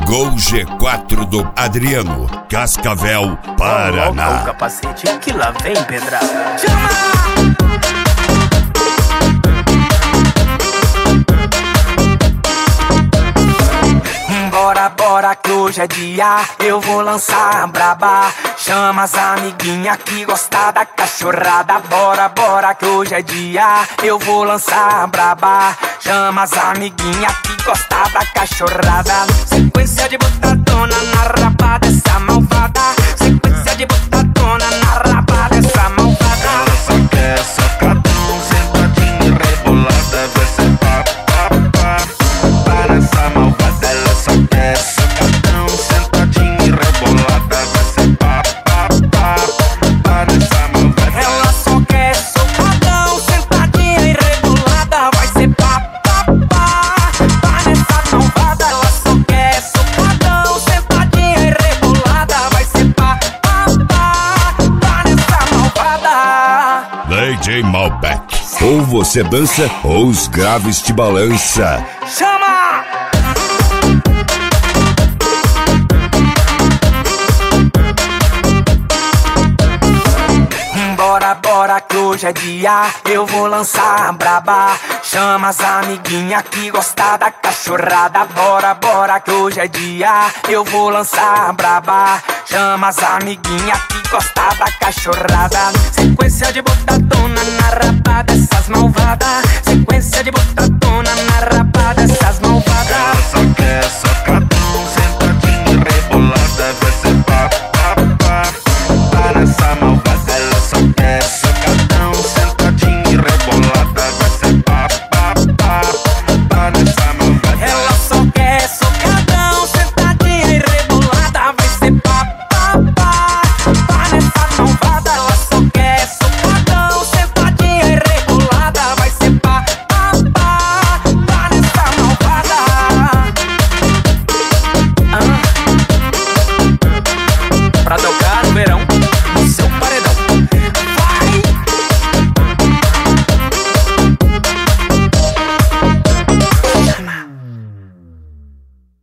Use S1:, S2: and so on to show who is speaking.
S1: Gol G4 do Adriano, Cascavel, Paraná.
S2: Coloca o capacete que lá vem pedrada. Chama! Bora, bora que hoje é dia, eu vou lançar a braba. Chama as amiguinhas que gostam da cachorrada. Bora, bora que hoje é dia, eu vou lançar a braba. Chama as amiguinhas que gostam da cachorrada. Sequência de botadona na raba dessa malvada. Sequência de botadona na raba dessa malvada.
S3: Ela só quer sacadão, sentadinha rebolada. Vai ser pá, pá, pá. Para essa malvada, ela só quer sacadão, sentadinha rebolada. Vai ser pá, pá, pá. Para essa malvada.
S2: Ela só quer socadão, sentadinha e rebolada. Vai ser pá, pá, pá. Para essa malvada. Ela só quer socadão, sentadinha e rebolada. Vai ser pá, pá, pá. Para essa malvada.
S1: DJ Malbec. Ou você dança ou os graves te balança.
S2: Chama! Bora, bora que hoje é dia, eu vou lançar a braba. Chama as amiguinhas que gostam da cachorrada. Bora, bora que hoje é dia, eu vou lançar a braba. Chama as amiguinhas que gostam da cachorrada. Sequência de botadona na raba dessas malvadas. Sequência de botadona na raba